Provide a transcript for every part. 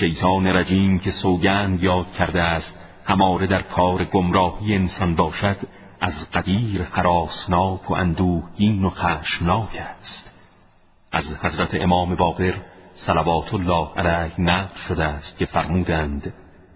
شیطان رجیم که سوگند یاد کرده است هماره در کار گمراهی انسان باشد، از قدیر هراسناک و اندوهگین و خشمناک است. از حضرت امام باقر صلوات الله علیه نقل شده است که فرمودند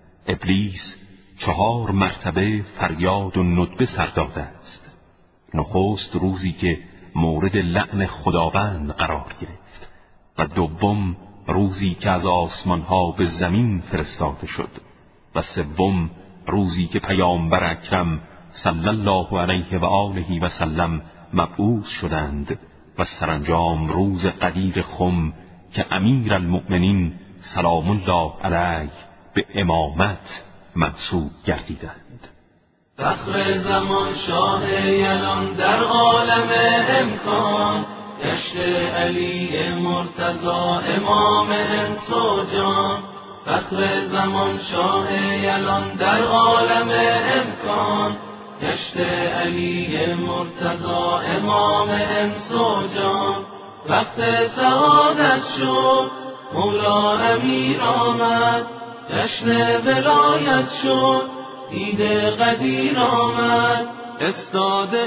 ابلیس 4 مرتبه فریاد و ندبه سر داده است. نخست روزی که مورد لعن خداوند قرار گرفت و دوم روزی که از آسمانها به زمین فرستاده شد و سوم روزی که پیامبر اکرم صلی الله علیه و آله و سلم مبعوث شدند و سرانجام روز قدیر خم که امیر المؤمنین سلام الله علیه به امامت منصوب گردیدند. فخر زمان شاه یلان در عالم امکان، گشت علی مرتضی امام انس و جان. فخر زمان شاه یلان در عالم امکان، گشت علی مرتضی امام انس و جان. وقت سعادت شد مولا امیر آمد، جشن ولایت شد عید قدیر آمد. استاد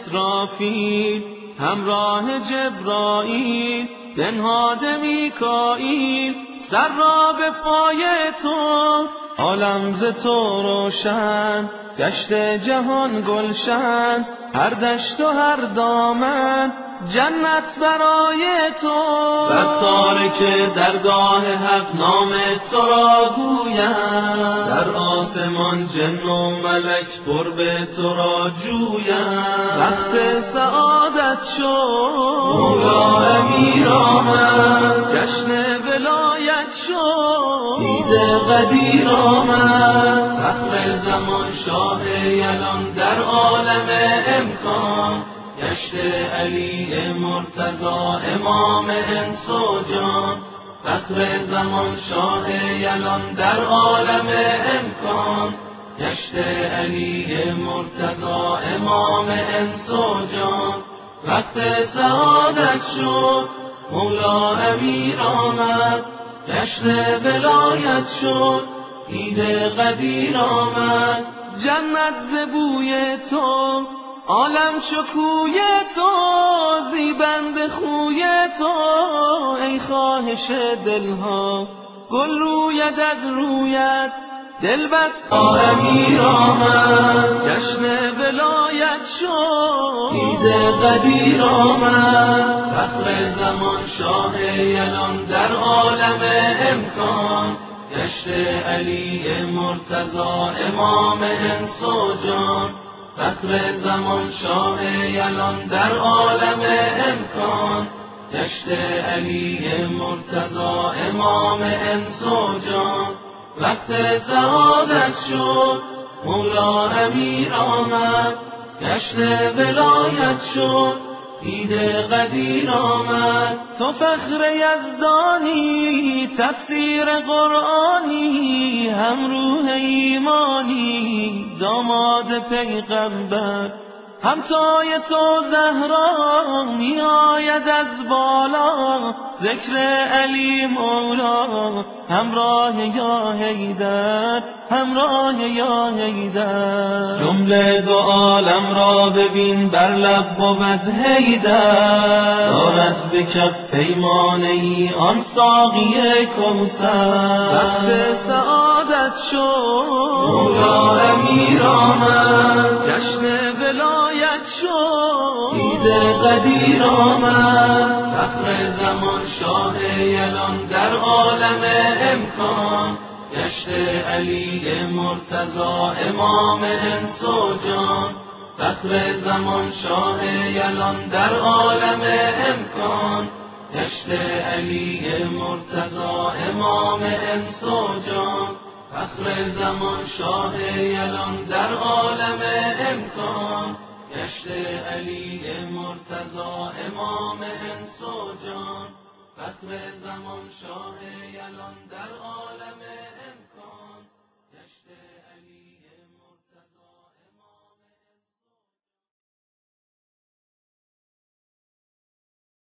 اسرافیل همراه جبرائیل، بنهاد میکائیل سر را به پای تو. عالم ز تو روشن، دشت جهان گلشن، هر دشت و هر دامن جنت برای تو. بر تارک درگاه حق نام تو را گویم، در آسمان جن و ملک قرب تو را جویم. وقت سعادت شد مولا امیر آمد، جشن ولایت شد عید قدیر آمد. فخر زمان شاه یلان در عالم امکان، گشت علی مرتضی امام انس و جان. فخر زمان شاه یلان در عالم امکان، گشت علی مرتضی امام انس و جان. وقت سعادت شد مولا امیر آمد، جشن ولایت شد عید قدیر آمد. جنت ز بوی تو، عالم شکوی تو، زیبند خوی تو. ای خواهش دلها گل روید از رویت، دل بست امیر آمد، جشن ولایت شد عید قدیر آمد. فخر زمان شاه یلان در عالم امکان، گشت علی مرتضی امام انس و جان. فخر زمان شاه یلان در عالم امکان، گشت علی مرتضی امام انس و جان. وقت سعادت شد مولا امیر آمد، جشن ولایت شد عید قدیر آمد. تو فخر یزدانی، تفسیر قرآنی، هم روح ایمانی، داماد پیغمبر. همتای تو زهرا می آید از بالا، ذکر علی مولا همراه یا حیدر، همراه یا حیدر. جمله دو عالم را ببین بر لب بود حیدر، دارد به کف پیمانه ای آن ساقی کوثر. وقت سعادت شد مولا امیر آمد، جشن ولایت شد عید قدیر آمد. فخر زمان شاه یلان در عالم امکان، گشت علی مرتضی امام انس و جان. فخر زمان شاه یلان در عالم امکان، گشت علی مرتضی امام انس و جان. فخر زمان شاه یلان در عالم امکان، گشت علی مرتضی امام انس و جان. فخر زمان شاه یلان در عالم امکان، گشت